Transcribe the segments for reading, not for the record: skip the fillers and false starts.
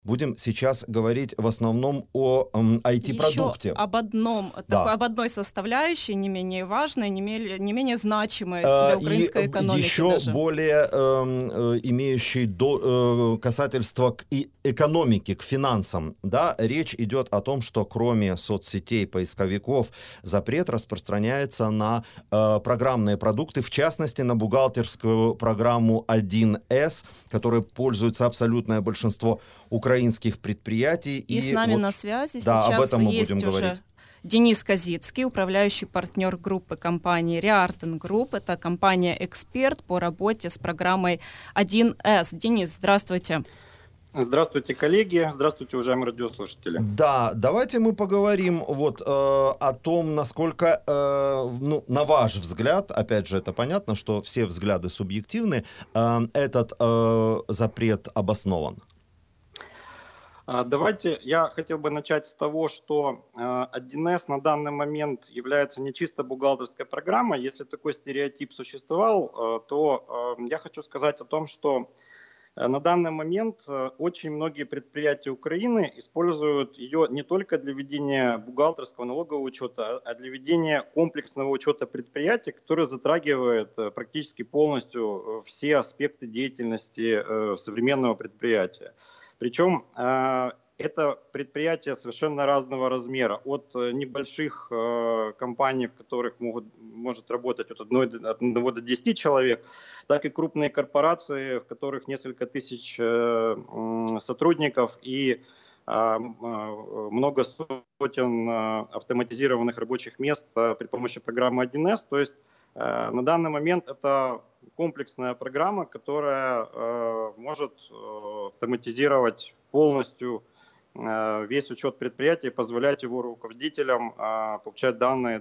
Будем сейчас говорить в основном о IT-продукте. Еще об одной составляющей, не менее важной, не менее значимой Э, для И украинской экономики еще даже. более имеющий касательство к экономике, к финансам. Да? Речь идет о том, что кроме соцсетей, поисковиков, запрет распространяется на программные продукты, в частности, на бухгалтерскую программу 1С, которой пользуется абсолютное большинство украинских предприятий. И с нами на связи да, об сейчас этом мы есть будем уже говорить. Денис Козицкий, управляющий партнер группы компании Riarten Group. Это компания-эксперт по работе с программой 1С. Денис, здравствуйте. Здравствуйте, коллеги. Здравствуйте, уважаемые радиослушатели. Да, давайте мы поговорим о том, насколько, на ваш взгляд, опять же, это понятно, что все взгляды субъективны, этот запрет обоснован. Давайте, я хотел бы начать с того, что 1С на данный момент является не чисто бухгалтерской программой. Если такой стереотип существовал, то я хочу сказать о том, что на данный момент очень многие предприятия Украины используют ее не только для ведения бухгалтерского налогового учета, а для ведения комплексного учета предприятий, который затрагивает практически полностью все аспекты деятельности современного предприятия. Причем это предприятия совершенно разного размера. От небольших компаний, в которых может работать от 1 до 10 человек, так и крупные корпорации, в которых несколько тысяч сотрудников и много сотен автоматизированных рабочих мест при помощи программы 1С. То есть на данный момент это комплексная программа, которая может автоматизировать полностью весь учет предприятия и позволять его руководителям получать данные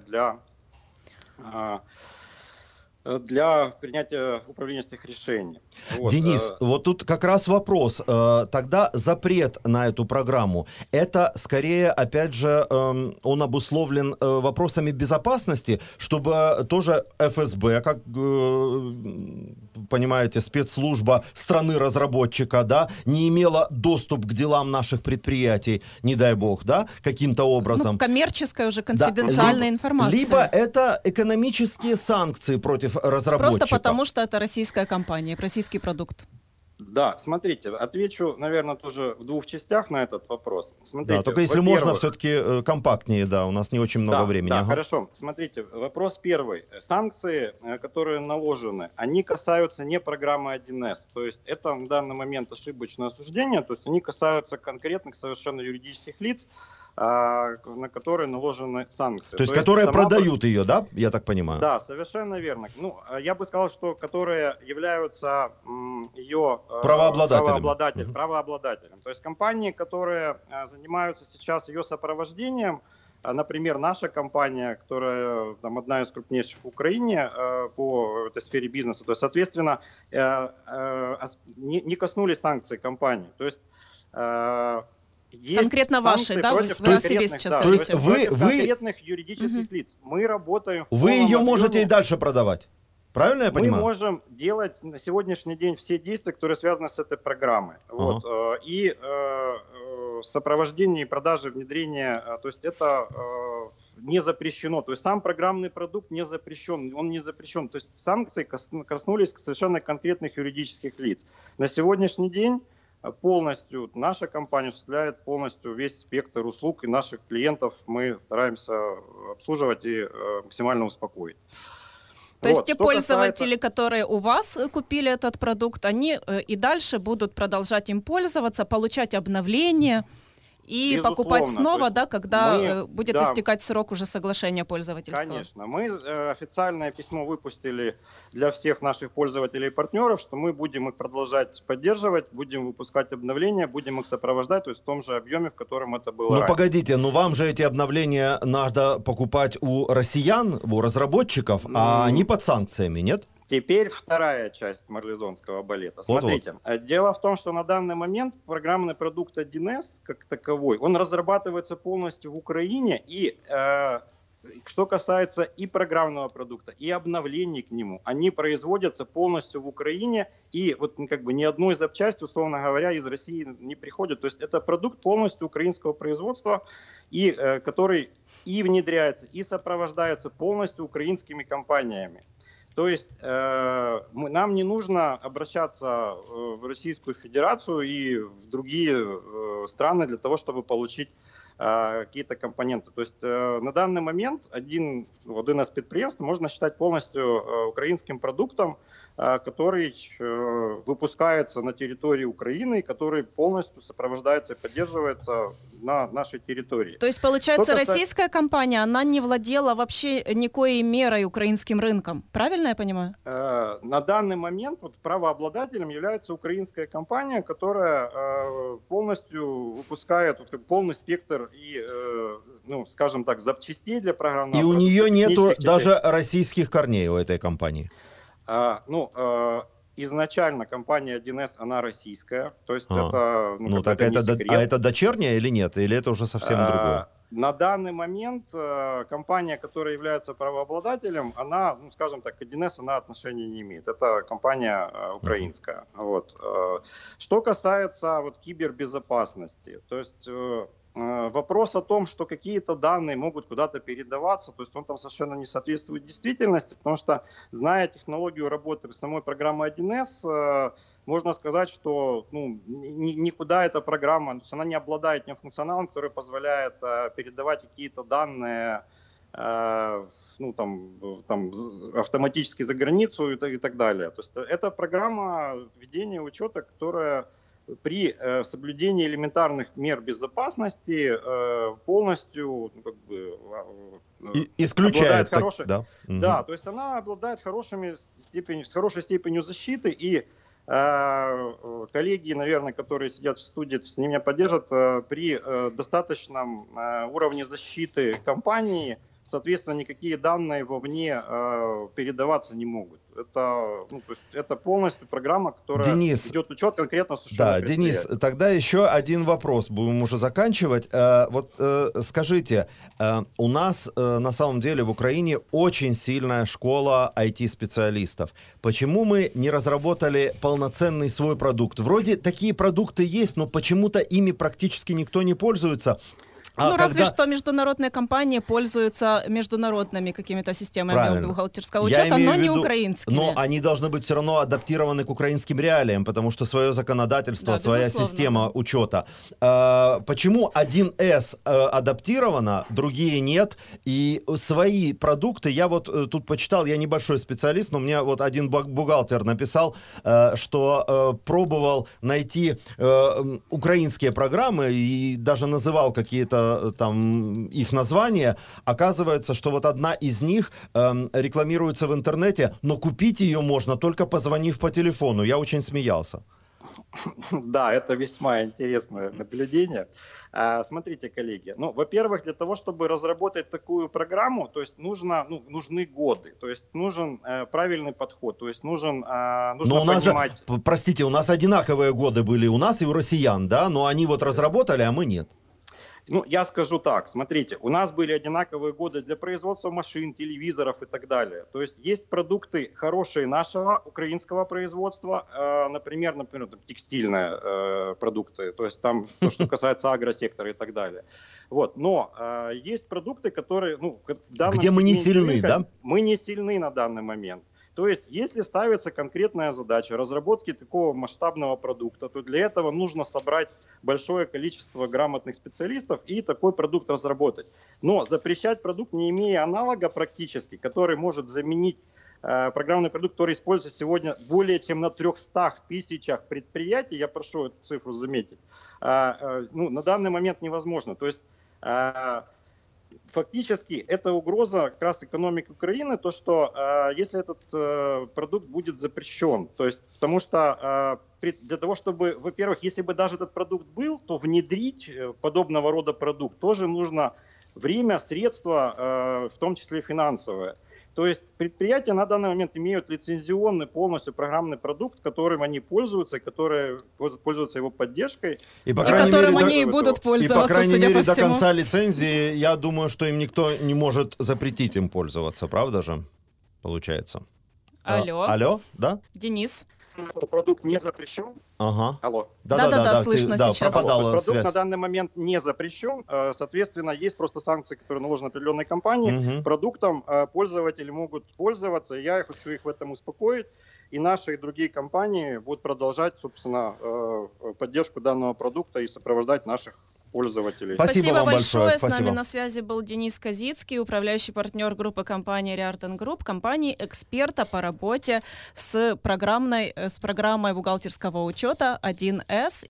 для принятия управленческих решений. Вот. Денис, вот тут как раз вопрос. Тогда запрет на эту программу, это скорее, опять же, он обусловлен вопросами безопасности, чтобы тоже ФСБ, как понимаете, спецслужба страны-разработчика, да, не имела доступ к делам наших предприятий, не дай бог, да, каким-то образом. Коммерческая уже конфиденциальная информация. Либо это экономические санкции против разработчика. Просто потому, что это российская компания, российский продукт. Да, смотрите, отвечу, наверное, тоже в двух частях на этот вопрос. Смотрите, да, только если можно, все-таки компактнее, да, у нас не очень много времени. Да, хорошо. Смотрите, вопрос первый. Санкции, которые наложены, они касаются не программы 1С. То есть это на данный момент ошибочное осуждение, то есть они касаются конкретных совершенно юридических лиц, на которые наложены санкции. То есть которые продают ее, да, я так понимаю? Да, совершенно верно. Я бы сказал, что которые являются ее правообладателем. То есть компании, которые занимаются сейчас ее сопровождением, например, наша компания, которая одна из крупнейших в Украине по этой сфере бизнеса, то есть, соответственно, не коснулись санкций компании. То есть есть конкретно ваши, да? Вы о себе сейчас говорите. Конкретных юридических лиц. Мы работаем в Вы ее можете и дальше продавать. Правильно я понимаю? Мы можем делать на сегодняшний день все действия, которые связаны с этой программой. Вот. И сопровождение, продажи, внедрение, то есть это не запрещено. То есть сам программный продукт не запрещен, он не запрещен. То есть санкции коснулись совершенно конкретных юридических лиц. На сегодняшний день полностью наша компания осуществляет полностью весь спектр услуг, и наших клиентов мы стараемся обслуживать и максимально успокоить. То есть те пользователи, которые у вас купили этот продукт, они и дальше будут продолжать им пользоваться, получать обновления и безусловно покупать снова, да, когда будет истекать срок уже соглашения пользовательского. Конечно. Мы официальное письмо выпустили для всех наших пользователей и партнеров, что мы будем их продолжать поддерживать, будем выпускать обновления, будем их сопровождать, то есть в том же объеме, в котором это было раньше. Погодите, вам же эти обновления надо покупать у россиян, у разработчиков, а они под санкциями, нет? Теперь вторая часть марлезонского балета. Смотрите, дело в том, что на данный момент программный продукт 1С как таковой, он разрабатывается полностью в Украине, и что касается и программного продукта, и обновлений к нему, они производятся полностью в Украине, и вот как бы ни одной запчасти, условно говоря, из России не приходит. То есть это продукт полностью украинского производства, и который и внедряется, и сопровождается полностью украинскими компаниями. То есть нам не нужно обращаться в Российскую Федерацию и в другие страны для того, чтобы получить какие-то компоненты. То есть на данный момент один из предприятий можно считать полностью украинским продуктом, который выпускается на территории Украины, который полностью сопровождается и поддерживается на нашей территории. То есть, получается, российская компания, она не владела вообще никакой мерой украинским рынком. Правильно я понимаю? На данный момент правообладателем является украинская компания, которая полностью выпускает полный спектр и, скажем так, запчастей для программного продукта. И у нее нету даже российских корней у этой компании. Изначально компания 1С, она российская, то есть это, не секрет. А это дочерняя или нет? Или это уже совсем другое? На данный момент компания, которая является правообладателем, она, скажем так, к 1С она отношения не имеет. Это компания украинская. Вот. Что касается кибербезопасности, то есть вопрос о том, что какие-то данные могут куда-то передаваться, то есть он там совершенно не соответствует действительности, потому что, зная технологию работы самой программы 1С, можно сказать, что никуда эта программа, то есть она не обладает тем функционалом, который позволяет передавать какие-то данные автоматически за границу и так далее. То есть это программа ведения учета, которая при соблюдении элементарных мер безопасности полностью исключает хорошей, да, то есть она обладает с хорошей степенью защиты, и коллеги, наверное, которые сидят в студии, то есть они меня поддержат, при достаточном уровне защиты компании, соответственно, никакие данные вовне передаваться не могут. Это полностью программа, которая ведет учет конкретно совершенно. Да, Денис, тогда еще один вопрос, будем уже заканчивать. Скажите, у нас на самом деле в Украине очень сильная школа IT-специалистов. Почему мы не разработали полноценный свой продукт? Вроде такие продукты есть, но почему-то ими практически никто не пользуется. Разве что международные компании пользуются международными какими-то системами бухгалтерского учета, но не украинскими. Но они должны быть все равно адаптированы к украинским реалиям, потому что свое законодательство, своя система учета. Почему 1С адаптирована, другие нет, и свои продукты, я тут почитал, я небольшой специалист, но мне один бухгалтер написал, что пробовал найти украинские программы и даже называл какие-то там их название, оказывается, что одна из них рекламируется в интернете, но купить ее можно только позвонив по телефону. Я очень смеялся. Да, это весьма интересное наблюдение. Смотрите, коллеги, во-первых, для того, чтобы разработать такую программу, то есть нужны годы, то есть нужен правильный подход, то есть нужно понимать... Простите, у нас одинаковые годы были у нас и у россиян, да, но они разработали, а мы нет. Я скажу так, смотрите, у нас были одинаковые годы для производства машин, телевизоров и так далее. То есть есть продукты хорошие нашего украинского производства, например, текстильные продукты, то есть там то, что касается агросектора и так далее. Но есть продукты, которые... Где мы не сильны, да? Мы не сильны на данный момент. То есть, если ставится конкретная задача разработки такого масштабного продукта, то для этого нужно собрать большое количество грамотных специалистов и такой продукт разработать. Но запрещать продукт, не имея аналога практически, который может заменить программный продукт, который используется сегодня более чем на 300 тысячах предприятий, я прошу эту цифру заметить, на данный момент невозможно. То есть фактически это угроза как раз экономики Украины, то что если этот продукт будет запрещен, то есть потому что для того, чтобы, во-первых, если бы даже этот продукт был, то внедрить подобного рода продукт тоже нужно время, средства, в том числе финансовое. То есть предприятия на данный момент имеют лицензионный полностью программный продукт, которым они пользуются, которые пользуются его поддержкой. И которым они и будут пользоваться, и, по крайней мере, до конца лицензии, я думаю, что им никто не может запретить им пользоваться, правда же? Получается. Алло. Алло, да? Денис. Продукт не запрещен. Ага. Алло. Да, слышно сейчас. Продукт связь. на данный момент не запрещен. Соответственно, есть просто санкции, которые наложены определенной компании. Продуктом пользователи могут пользоваться. Я хочу их в этом успокоить. И наши, и другие компании будут продолжать, собственно, поддержку данного продукта и сопровождать наших пользователей. Спасибо вам большое. Спасибо. С нами на связи был Денис Козицкий, управляющий партнер группы компании Riordan Group, компании эксперта по работе с программой бухгалтерского учета 1С.